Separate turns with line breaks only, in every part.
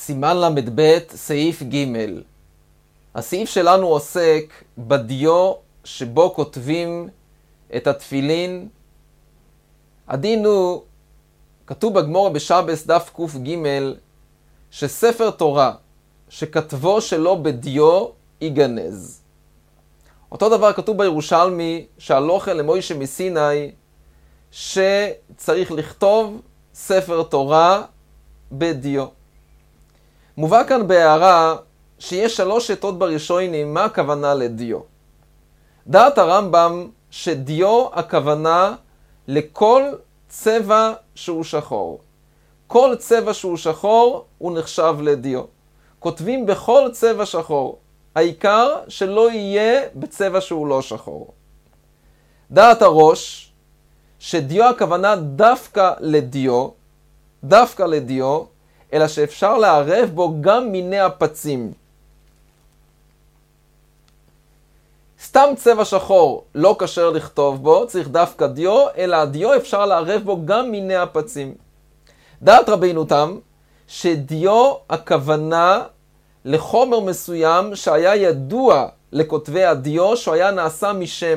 סימן למד סעיף ג'. הסעיף שלנו עוסק בדיו שבו כותבים את התפילין. הדין הוא, כתוב בגמרא בשבס דף ק"ג, שספר תורה שכתבו שלא בדיו ייגנז. אותו דבר כתוב בירושלמי שהלוכה למוישה מסיני שצריך לכתוב ספר תורה בדיו. מובא כאן בהערה שיש 3 שיטות בראשונים מה הכוונה לדיו. דעת הרמב"ם שדיו הכוונה לכל צבע שהוא שחור. כל צבע שהוא שחור הוא נחשב לדיו. כותבים בכל צבע שחור. העיקר שלא יהיה בצבע שהוא לא שחור. דעת הראש שדיו הכוונה דווקא לדיו, אלא שאפשר לערב בו גם מיני הפצים. סתם צבע שחור לא קשר לכתוב בו, צריך דווקא דיו, אלא הדיו אפשר לערב בו גם מיני הפצים. דעת רבינו תם שדיו הכוונה לחומר מסוים שהיה ידוע לכותבי הדיו שהוא היה נעשה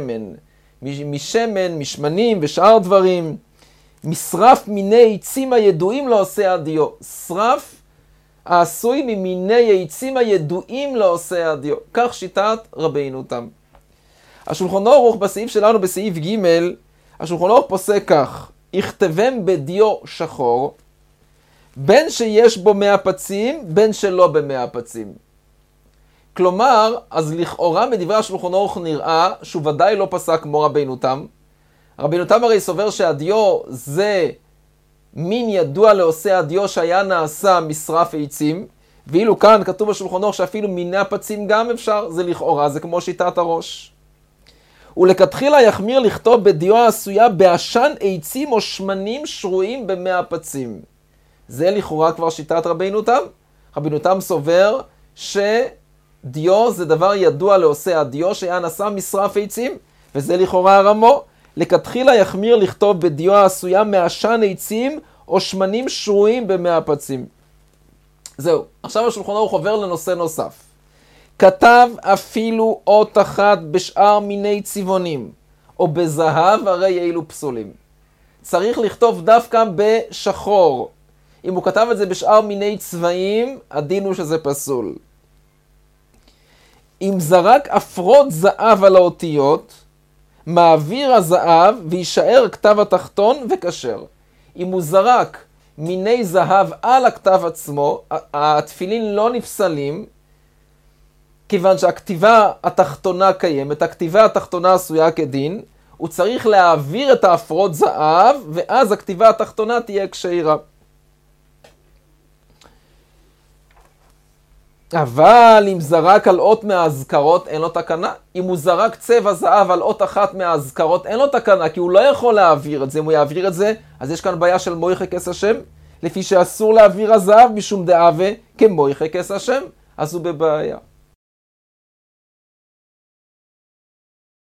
משמן, משמנים ושאר דברים. משרף מיני עצים הידועים לעושה הדיו. שרף העשוי ממיני עצים הידועים לעושה הדיו. כך שיטת רבינו תם. השולחן ערוך בסעיף שלנו בסעיף ג', השולחן ערוך פוסק כך: יכתבם בדיו שחור, בין שיש בו 100 פצים, בין שלא ב100 פצים. כלומר, אז לכאורה מדברי השולחן ערוך נראה שהוא ודאי לא פסק כמו רבינו תם. רבינו תם הרי סובר שהדיו זה מין ידוע לעושה הדיו שהיה נעשה משרף עצים, ואילו כאן כתוב בשולחן ערוך שאפילו מיני הפצים גם אפשר, זה לכאורה, זה כמו שיטת הראש. ולכתחילה יחמיר לכתוב בדיו העשויה בעשן עצים או שמנים שרויים ב100 פצים. זה לכאורה כבר שיטת רבינו תם. רבינו תם סובר שדיו זה דבר ידוע לעושה הדיו שהיה נעשה משרף עצים, וזה לכאורה הרמו. לכתחילה יחמיר לכתוב בדיו העשויה מעשן עצים או שמנים שרויים ב100 פצים. זהו, עכשיו השולחן ערוך עובר לנושא נוסף. כתב אפילו אות אחת בשאר מיני צבעונים, או בזהב, הרי אלו פסולים. צריך לכתוב דווקא בשחור. אם הוא כתב את זה בשאר מיני צבעים, הדין הוא שזה פסול. אם זרק אפרות זהב על האותיות, מעביר הזהב וישאר כתב התחתון וכשר. אם הוא זרק מיני זהב על הכתב עצמו, התפילין לא נפסלים, כיוון שהכתיבה התחתונה קיימת, הכתיבה התחתונה עשויה כדין, הוא צריך להעביר את האפרות זהב, ואז הכתיבה התחתונה תהיה כשרה. אבל אם זרק על אות מהאזכרות, אין לו תקנה. אם הוא זרק צבע זהב על אות אחת מהאזכרות, אין לו תקנה, כי הוא לא יכול להעביר את זה. אם הוא יעביר את זה, אז יש כאן בעיה של מויכה כס השם, לפי שאסור להעביר הזהב משום דאבה כמויכה כס השם, אז הוא בבעיה.